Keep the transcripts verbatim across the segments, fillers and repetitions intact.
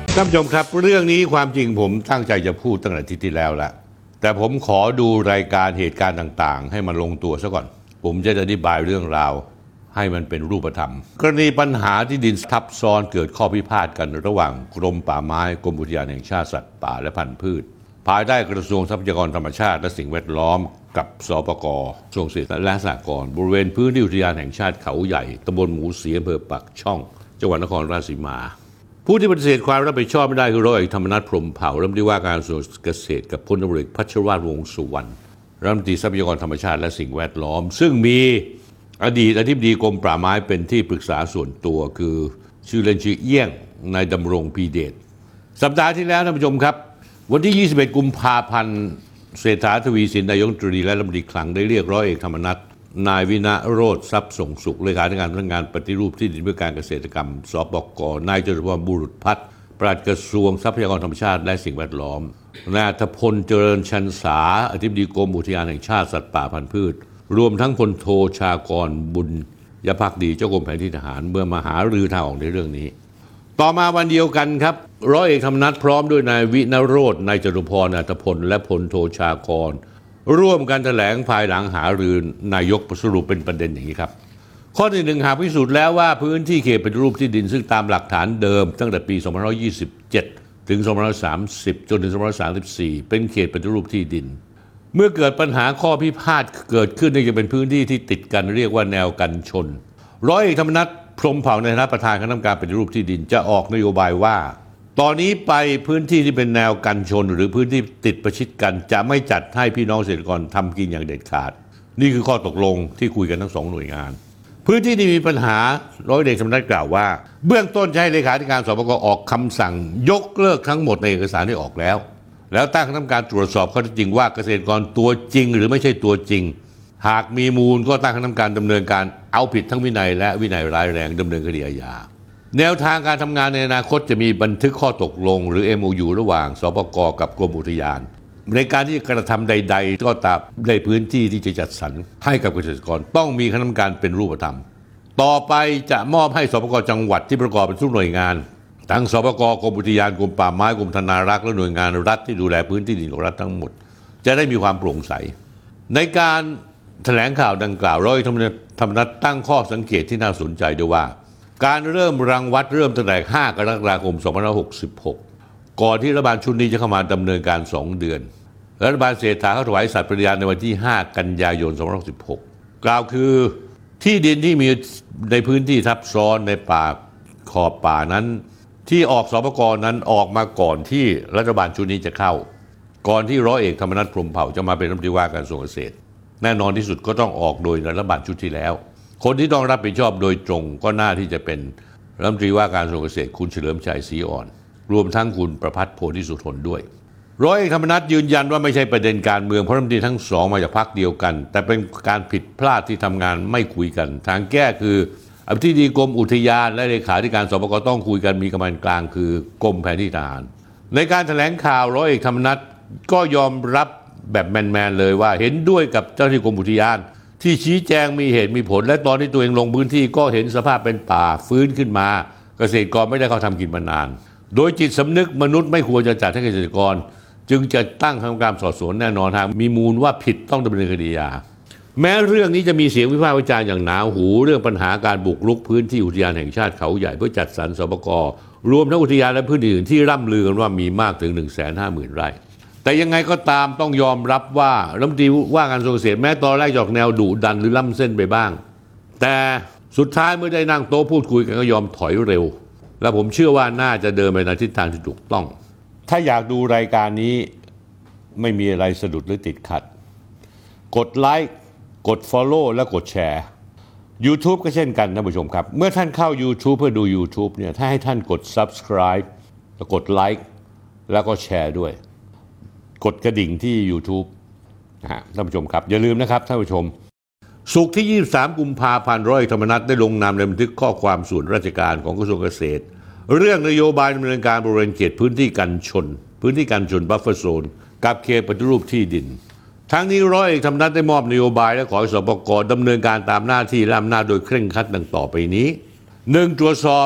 ท่านผู้ชมครับเรื่องนี้ความจริงผมตั้งใจจะพูดตั้งแต่อาทิตย์ที่แล้วละแต่ผมขอดูรายการเหตุการณ์ต่างๆให้มันลงตัวซะก่อนผมจะอธิบายเรื่องราวให้มันเป็นรูปธรรมกรณีปัญหาที่ดินทับซ้อนเกิดข้อพิพาทกันระหว่างกรมป่าไม้กรมอุทยานแห่งชาติสัตว์ป่าและพันธุ์พืชภายใต้กระทรวงทรัพยากรธรรมชาติและสิ่งแวดล้อมกับสปก.กระทรวงเกษตรและสหกรณ์บริเวณพื้นที่อุทยานแห่งชาติเขาใหญ่ตำบลหมูเสียอำเภอปากช่องจังหวัดนครราชสีมาผู้ที่ปฏิเสธความรับผิดชอบไม่ได้คือร้อยเอกธรรมนัสพรหมเผ่ารัฐมนตรีว่าการกระทรวงเกษตรกับพลตำรวจเอกพัชรวาทวงศ์สุวรรณรัฐมนตรีทรัพยากรธรรมชาติและสิ่งแวดล้อมซึ่งมีอดีตอธิบดีกรมป่าไม้เป็นที่ปรึกษาส่วนตัวคือชื่อเล่นชื่อเอี้ยงนายดำรงพีเดชสัปดาห์ที่แล้วท่านผู้ชมครับวันที่ยี่สิบเอ็ดกุมภาพันธ์เศรษฐาทวีสินนายกรัฐมนตรีและรัฐมนตรีคลังได้เรียกร้อยเอกธรรมนัสนายวิณโรจน์ทรัพย์ส่งสุขเลขาธิการสำนักงานปฏิรูปที่ดินเพื่อการเกษตรกรรมสปก.นายจตุพรบุรุษพัฒน์ปลัดกระทรวงทรัพยากรธรรมชาติและสิ่งแวดล้อมนายอัธพลเจริญชันษาอธิบดีกรมอุทยานแห่งชาติสัตว์ป่าพันธุ์พืชรวมทั้งพลโทชากรบุญยภักดีเจ้ากรมแผนที่ทหารเมื่อมาหารือทางออกในเรื่องนี้ต่อมาวันเดียวกันครับร้อยเอกธรรมนัสพร้อมด้วยนายวิณโรจน์นายจตุพรอัธพลและพลโทชากรร่วมกันแถลงภายหลังหารือนายกสรุปเป็นประเด็นอย่างนี้ครับข้อที่หนึ่งหากพิสูจน์แล้วว่าพื้นที่เขตปฏิรูปที่ดินซึ่งตามหลักฐานเดิมตั้งแต่ปีสองพันห้าร้อยยี่สิบเจ็ดถึงสองพันห้าร้อยสามสิบจนถึงสองพันห้าร้อยสามสิบสี่เป็นเขตปฏิรูปที่ดินเมื่อเกิดปัญหาข้อพิพาทเกิดขึ้นนี่จะเป็นพื้นที่ที่ติดกันเรียกว่าแนวกันชนร้อยเอกธรรมนัสพรหมเผ่าในฐานะประธานคณะกรรมการปฏิรูปที่ดินจะออกนโยบายว่าตอนนี้ไปพื้นที่ที่เป็นแนวกันชนหรือพื้นที่ติดประชิดกันจะไม่จัดให้พี่น้องเกษตรกรทำกินอย่างเด็ดขาดนี่คือข้อตกลงที่คุยกันทั้งสองหน่วยงานพื้นที่ที่มีปัญหาร้อยเอกธรรมนัสกล่าวว่าเบื้องต้นจะให้เลขาธิการสปก.ออกคำสั่งยกเลิกทั้งหมดในเอกสารที่ออกแล้วแล้วตั้งคณะกรรมการตรวจสอบข้อเท็จจริงว่าเกษตรกรตัวจริงหรือไม่ใช่ตัวจริงหากมีมูลก็ตั้งคณะกรรมการดำเนินการเอาผิดทั้งวินัยและวินัยร้ายแรงดำเนินคดีอาญาแนวทางการทำงานในอนาคตจะมีบันทึกข้อตกลงหรือ เอ็ม โอ ยู ระหว่างสปก.กับกรมอุทยานในการที่จะกระทำใดๆก็ตามในพื้นที่ที่จะจัดสรรให้กับเกษตรกรต้องมีคณะกรรมการเป็นรูปธรรมต่อไปจะมอบให้สปก.จังหวัดที่ประกอบเป็นทุกหน่วยงานทั้งสปก.กรมอุทยานกรมป่าไม้กรมธนารักษ์และหน่วยงานรัฐที่ดูแลพื้นที่ดินของรัฐทั้งหมดจะได้มีความโปร่งใสในการแถลงข่าวดังกล่าวร้อยเอกธรรมนัสตั้งข้อสังเกตที่น่าสนใจด้วยว่าการเริ่มรังวัดเริ่มตั้งแต่ห้ากรกฎาคมสองพันห้าร้อยหกสิบหกก่อนที่รัฐบาลชุดนี้จะเข้ามาดำเนินการสองเดือนรัฐบาลเศรษฐาเข้าถวายสัตย์ปฏิญาณในวันที่ห้ากันยายนสองพันห้าร้อยหกสิบหกกล่าวคือที่ดินที่มีในพื้นที่ทับซ้อนในป่าขอบป่านั้นที่ออกสปก.นั้นออกมาก่อนที่รัฐบาลชุดนี้จะเข้าก่อนที่ร้อยเอกธรรมนัสพรหมเผ่าจะมาเป็นรัฐมนตรีว่าการกระทรวงเกษตรแน่นอนที่สุดก็ต้องออกโดยรัฐบาลชุดที่แล้วคนที่ต้องรับผิดชอบโดยตรงก็น่าที่จะเป็นรัฐมนตรีว่าการกระทรวงเกษตรคุณเฉลิมชัยศรีอ่อนรวมทั้งคุณประภัสโพธิสุทนด้วยร้อยเอกธรรมนัสยืนยันว่าไม่ใช่ประเด็นการเมืองเพราะรัฐมนตรีทั้งสองมาจากพรรคเดียวกันแต่เป็นการผิดพลาดที่ทำงานไม่คุยกันทางแก้คืออธิบดีกรมอุทยานและเลขาธิการสปก.ต้องคุยกันมีกรรมการกลางคือกรมแผนที่ทหารในการแถลงข่าวร้อยเอกธรรมนัสก็ยอมรับแบบแมนๆเลยว่าเห็นด้วยกับเจ้าหน้าที่กรมอุทยานที่ชี้แจงมีเหตุมีผลและตอนที่ตัวเองลงพื้นที่ก็เห็นสภาพเป็นป่าฟื้นขึ้นมาเกษตรกรไม่ได้เข้าทำกินมานานโดยจิตสำนึกมนุษย์ไม่ควรจะจัดให้เกษตรกรจึงจะตั้งคณะกรรมการสอบสวนแน่นอนหากมีมูลว่าผิดต้องดำเนินคดีอาญาแม้เรื่องนี้จะมีเสียงวิพากษ์วิจารณ์อย่างหนาหูเรื่องปัญหาการบุกรุกพื้นที่อุทยานแห่งชาติเขาใหญ่เพื่อจัดสรรสปก.รวมทั้งอุทยานและพื้นที่อื่นที่ร่ำลือกันว่ามีมากถึง หนึ่งแสนห้าหมื่น ไร่แต่ยังไงก็ตามต้องยอมรับว่ารัฐมนตรีว่าการกระทรวงเกษตรแม้ตอนแรกออกแนวดุดันหรือล้ำเส้นไปบ้างแต่สุดท้ายเมื่อได้นั่งโต๊ะพูดคุยกันก็ยอมถอยเร็วและผมเชื่อว่าน่าจะเดินไปในทิศทางที่ถูกต้องถ้าอยากดูรายการนี้ไม่มีอะไรสะดุดหรือติดขัดกดไลค์กด Follow และกดแชร์ YouTube ก็เช่นกันท่านผู้ชมครับเมื่อท่านเข้า YouTube เพื่อดู YouTube เนี่ยถ้าให้ท่านกด Subscribe แล้วกดไลค์แล้วก็แชร์ด้วยกดกระดิ่งที่ YouTube นะฮะท่านผู้ชมครับอย่าลืมนะครับท่านผู้ชมศุกร์ที่ยี่สิบสามกุมภาพันธ์ร้อยเอกธรรมนัสได้ลงนามในบันทึกข้อความส่วนราชการของกระทรวงเกษตรเรื่องนโยบายดำเนินการบริเวณเขตพื้นที่กันชนพื้นที่กันชนบัฟเฟอร์โซนกับเขตปฏิรูปที่ดินทั้งนี้ร้อยเอกธรรมนัสได้มอบนโยบายและขอให้สปก.ดำเนินการตามหน้าที่และอำนาจโดยเคร่งครัดดังต่อไปนี้หนึ่งตรวจสอบ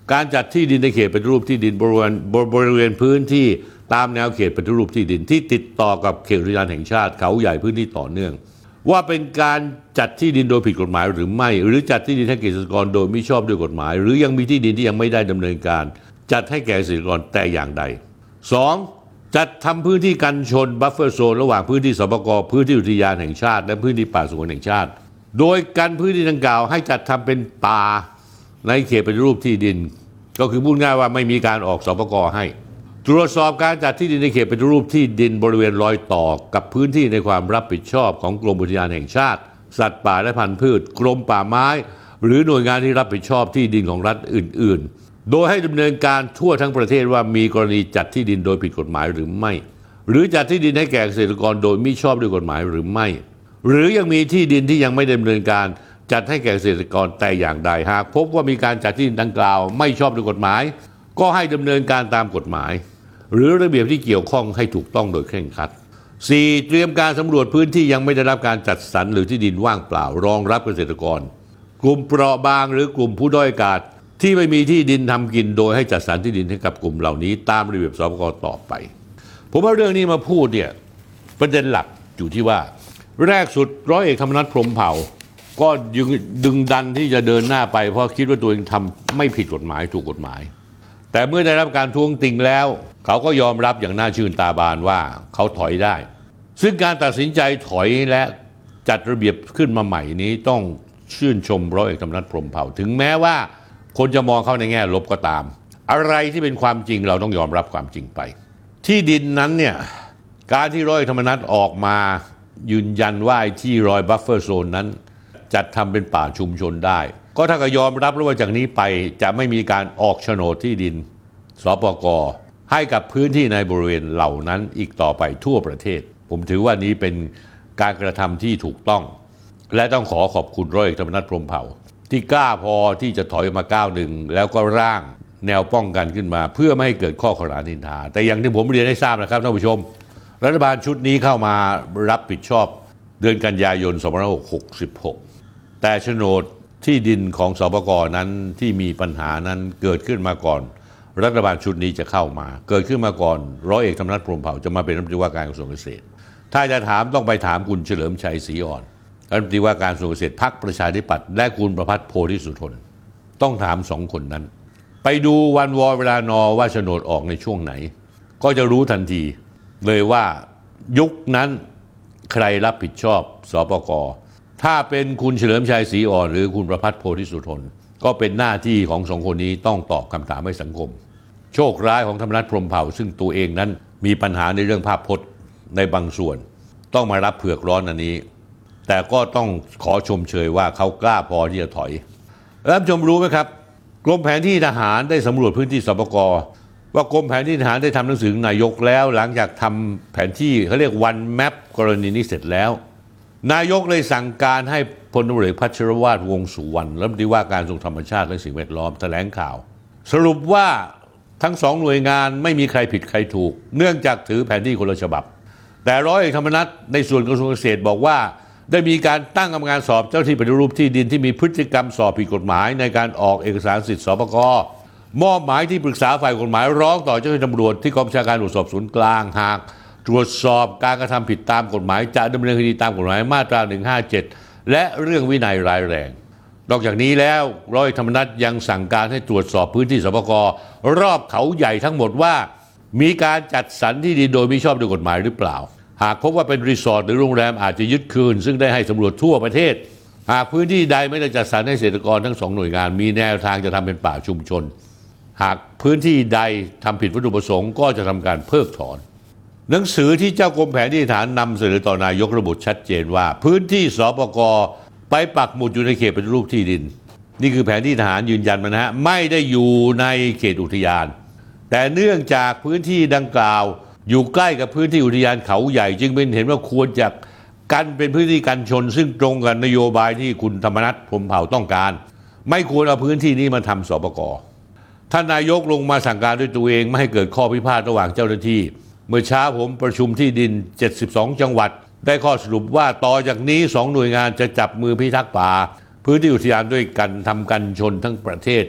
การจัดที่ดินในเขตปฏิรูปที่ดินบริเวณบริเวณพื้นที่ตามแนวเขตปฏิรูปที่ดินที่ติดต่อกับเขตอุทยานแห่งชาติเขาใหญ่พื้นที่ต่อเนื่องว่าเป็นการจัดที่ดินโดยผิดกฎหมายหรือไม่หรือจัดที่ดินให้เกษตรกรโดยไม่ชอบด้วยกฎหมายหรือยังมีที่ดินที่ยังไม่ได้ดำเนินการจัดให้แก่เกษตรกรแต่อย่างใด สอง. จัดทำพื้นที่กันชนบัฟเฟอร์โซนระหว่างพื้นที่สปก.พื้นที่อุทยานแห่งชาติและพื้นที่ป่าสงวนแห่งชาติโดยกันพื้นที่ดังกล่าวให้จัดทำเป็นป่าในเขตปฏิรูปที่ดินก็คือพูดง่ายว่าไม่มีการออกสปก.ให้ตรวจสอบการจัดที่ดินในเขตปฏิรูปที่ดินบริเวณรอยต่อกับพื้นที่ในความรับผิดชอบของกรมอุทยานแห่งชาติสัตว์ป่าและพันธุ์พืชกรมป่าไม้หรือหน่วยงานที่รับผิดชอบที่ดินของรัฐอื่นๆโดยให้ดำเนินการทั่วทั้งประเทศว่ามีกรณีจัดที่ดินโดยผิดกฎหมายหรือไม่หรือจัดที่ดินให้แก่เกษตรกรโดยมิชอบด้วยกฎหมายหรือไม่หรือยังมีที่ดินที่ยังไม่ดำเนินการจัดให้แก่เกษตรกรแต่อย่างใดหากพบว่ามีการจัดที่ดินดังกล่าวไม่ชอบด้วยกฎหมายก็ให้ดำเนินการตามกฎหมายหรือระเบียบที่เกี่ยวข้องให้ถูกต้องโดยเคร่งครัด สี่. เตรียมการสำรวจพื้นที่ยังไม่ได้รับการจัดสรรหรือที่ดินว่างเปล่ารองรับเกษตรกรกลุ่มเปราะบางหรือกลุ่มผู้ด้อยโอกาสที่ไม่มีที่ดินทำกินโดยให้จัดสรรที่ดินให้กับกลุ่มเหล่านี้ตามระเบียบสปก.ต่อไปผมว่าเรื่องนี้มาพูดเนี่ยประเด็นหลักอยู่ที่ว่าแรกสุดร้อยเอกธรรมนัสพรหมเผ่าก็ดึงดันที่จะเดินหน้าไปเพราะคิดว่าตัวเองทำไม่ผิดกฎหมายถูกกฎหมายแต่เมื่อได้รับการท้วงติงแล้วเขาก็ยอมรับอย่างน่าชื่นตาบานว่าเขาถอยได้ซึ่งการตัดสินใจถอยและจัดระเบียบขึ้นมาใหม่นี้ต้องชื่นชมร้อยเอกธรรมนัสพรหมเผ่าถึงแม้ว่าคนจะมองเขาในแง่ลบก็ตามอะไรที่เป็นความจริงเราต้องยอมรับความจริงไปที่ดินนั้นเนี่ยการที่ร้อยเอกธรรมนัสออกมายืนยันว่าที่รอยบัฟเฟอร์โซนนั้นจัดทำเป็นป่าชุมชนได้ก็ถ้าก็ยอมรับแล้วว่าจากนี้ไปจะไม่มีการออกโฉนดที่ดินสปก.ให้กับพื้นที่ในบริเวณเหล่านั้นอีกต่อไปทั่วประเทศผมถือว่านี้เป็นการกระทำที่ถูกต้องและต้องขอขอบคุณร้อยเอกธรรมนัสพรหมเผ่าที่กล้าพอที่จะถอยมาก้าวหนึ่งแล้วก็ร่างแนวป้องกันขึ้นมาเพื่อไม่ให้เกิดข้อขนานนินทาแต่อย่างที่ผมเรียนให้ทราบนะครับท่านผู้ชมรัฐบาลชุดนี้เข้ามารับผิดชอบเดือนกันยายนสองพันห้าร้อยหกสิบหกแต่โฉนดที่ดินของสปก.นั้นที่มีปัญหานั้นเกิดขึ้นมาก่อนรัฐบาลชุดนี้จะเข้ามาเกิดขึ้นมาก่อนร้อยเอกธรรมนัสพรหมเผ่าจะมาเป็นรัฐมนตรีว่าการกระทรวงเกษตรถ้าจะถามต้องไปถามคุณเฉลิมชัยศรีอ่อนรัฐมนตรีว่าการกระทรวงเกษตรพรรคประชาธิปัตย์และคุณประภัสโพธิสุทนต้องถามสองคนนั้นไปดูวันวอเวลานอว่าโฉนดออกในช่วงไหนก็จะรู้ทันทีเลยว่ายุคนั้นใครรับผิดชอบสปก.ถ้าเป็นคุณเฉลิมชัยศรีอ่อนหรือคุณประภัสโพธิสุทนก็เป็นหน้าที่ของสองคนนี้ต้องตอบคำถามให้สังคมโชคร้ายของธรรมนัสพรหมเผ่าซึ่งตัวเองนั้นมีปัญหาในเรื่องภาพพจน์ในบางส่วนต้องมารับเผือกร้อนอันนี้แต่ก็ต้องขอชมเชยว่าเขากล้าพอที่จะถอยแล้วท่านผู้ชมรู้ไหมครับกรมแผนที่ทหารได้สำรวจพื้นที่สปก.ว่ากรมแผนที่ทหารได้ทำหนังสือนายกแล้วหลังจากทำแผนที่เขาเรียกวันแมปกรณีนี้เสร็จแล้วนายกเลยสั่งการให้พลตำรวจเอกพัชรวาทวงษ์สุวรรณรัฐมนตรีว่าการกระทรวงธรรมชาติและสิ่งแวดล้อมแถลงข่าวสรุปว่าทั้งสองหน่วยงานไม่มีใครผิดใครถูกเนื่องจากถือแผนที่คนละฉบับแต่ร้อยเอกธรรมนัสในส่วนกระทรวงเกษตรบอกว่าได้มีการตั้งกรรมการสอบเจ้าที่ปฏิรูปที่ดินที่มีพฤติกรรมสอบผิดกฎหมายในการออกเอกสารสิทธิสปก.มอบหมายที่ปรึกษาฝ่ายกฎหมายร้องต่อเจ้าหน้าที่ตำรวจที่กองบัญชาการตรวจสอบศูนย์กลางหากตรวจสอบการกระทำผิดตามกฎหมายจะดำเนินคดีตามกฎหมายมาตราหนึ่งห้าเจ็ดและเรื่องวินัยร้ายแรงนอกจากนี้แล้วร้อยเอกธรรมนัสยังสั่งการให้ตรวจสอบพื้นที่สปก.รอบเขาใหญ่ทั้งหมดว่ามีการจัดสรรที่ดินโดยมิชอบด้วยกฎหมายหรือเปล่าหากพบว่าเป็นรีสอร์ทหรือโรงแรมอาจจะยึดคืนซึ่งได้ให้สำรวจทั่วประเทศหากพื้นที่ใดไม่ได้จัดสรรให้เกษตรกรทั้งสองหน่วยงานมีแนวทางจะทำเป็นป่าชุมชนหากพื้นที่ใดทำผิดวัตถุประสงค์ก็จะทำการเพิกถอนหนังสือที่เจ้ากรมแผนที่ทหารนำเสนอต่อนายกระบุชัดเจนว่าพื้นที่สปก.ไปปักหมุดอยู่ในเขตปฏิรูปที่ดินนี่คือแผนที่ทหารยืนยันมานะฮะไม่ได้อยู่ในเขตอุทยานแต่เนื่องจากพื้นที่ดังกล่าวอยู่ใกล้กับพื้นที่อุทยานเขาใหญ่จึงเป็นเห็นว่าควรจะกันเป็นพื้นที่กันชนซึ่งตรงกับนโยบายที่คุณธรรมนัสพรหมเผ่าต้องการไม่ควรเอาพื้นที่นี้มาทำสปก.ท่านนายกลงมาสั่งการด้วยตัวเองไม่ให้เกิดข้อพิพาทระหว่างเจ้าหน้าที่เมื่อเช้าผมประชุมที่ดินเจ็ดสิบสองจังหวัดได้ข้อสรุปว่าต่อจากนี้สองหน่วยงานจะจับมือพิทักษ์ป่าพื้นที่อุทยานด้วยกันทำกันชนทั้งประเทศ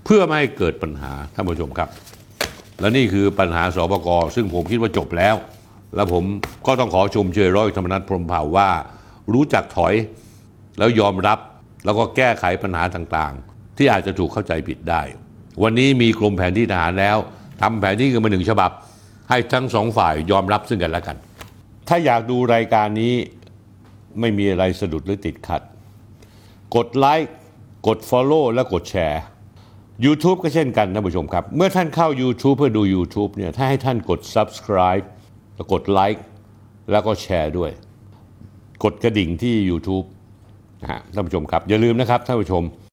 พื่อไม่ให้เกิดปัญหาท่านผู้ชมครับ และนี่คือปัญหาสปก.ซึ่งผมคิดว่าจบแล้ว แล้วผมก็ต้องขอชมเชยร้อยธรรมนัฐพรหมเผ่าว่ารู้จักถอยแล้วยอมรับแล้วก็แก้ไขปัญหาต่างๆที่อาจจะถูกเข้าใจผิดได้ วันนี้มีกรมแผนที่ทหารแล้วทำแผนที่กันมาหนึ่งฉบับให้ทั้งสองฝ่ายยอมรับซึ่งกันและกันถ้าอยากดูรายการนี้ไม่มีอะไรสะดุดหรือติดขัดกดไลค์กด Follow และกดแชร์ YouTube ก็เช่นกันนะผู้ชมครับเมื่อท่านเข้า YouTube เพื่อดู YouTube เนี่ยถ้าให้ท่านกด Subscribe แล้วกดไลค์แล้วก็แชร์ด้วยกดกระดิ่งที่ YouTube นะฮะท่านผู้ชมครับอย่าลืมนะครับท่านผู้ชม